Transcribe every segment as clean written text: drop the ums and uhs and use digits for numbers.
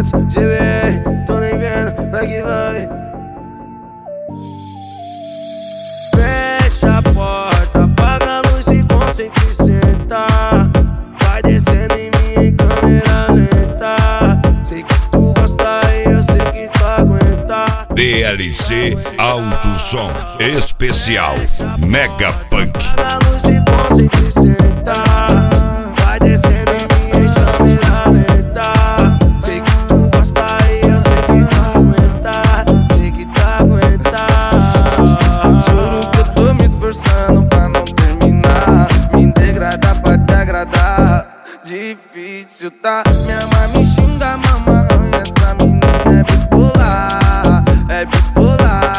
Beats, GBR, tô nem vendo, vai que vai. Fecha a porta, apaga a luz e concentre e senta. Vai descendo em mim em câmera lenta. Sei que tu gosta e eu sei que tu aguenta. DLC Alto Som Especial Mega Funk. Apaga a luz e concentre e senta. Vai descendo em mim em câmera lenta. Sei que tu gosta e eu sei que tu aguenta. Sei que tu aguenta. Juro que eu tô me esforçando pra não terminar. Me degradar pra te agradar. Difícil, tá? Minha mãe me xinga, mama. Essa menina é bipolar. É bipolar.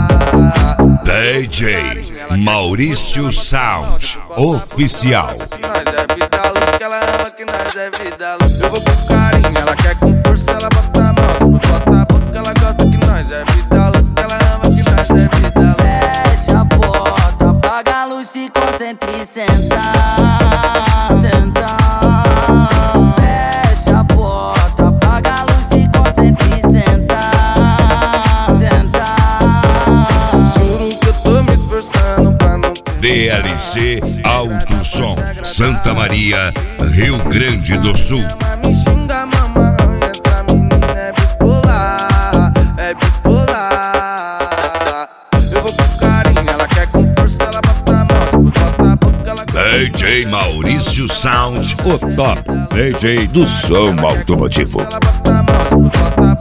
DJ Maurício Sound Oficial. Nós é vida louca, ela ama que nós é vida louca. Eu vou com carinho, ela quer com força, ela bota a mão, depois bota a boca, ela gosta que nós é vida louca, ela ama que nós é vida louca. Fecha a porta, apaga a luz, se concentre e senta. Senta. Fecha a porta, apaga a luz, se concentre e senta. Senta. Juro que eu tô me esforçando pra não DLC Alto Som Santa Maria, Rio Grande do Sul. Minha mãe me xinga, mama. Essa menina é bipolar. É bipolar. Eu vou com carinho, ela quer com força, ela bota a mão, depois bota a boca, ela gosta. DJ Maurício Sound, o top DJ do som automotivo. Ela bota a mão, depois bota a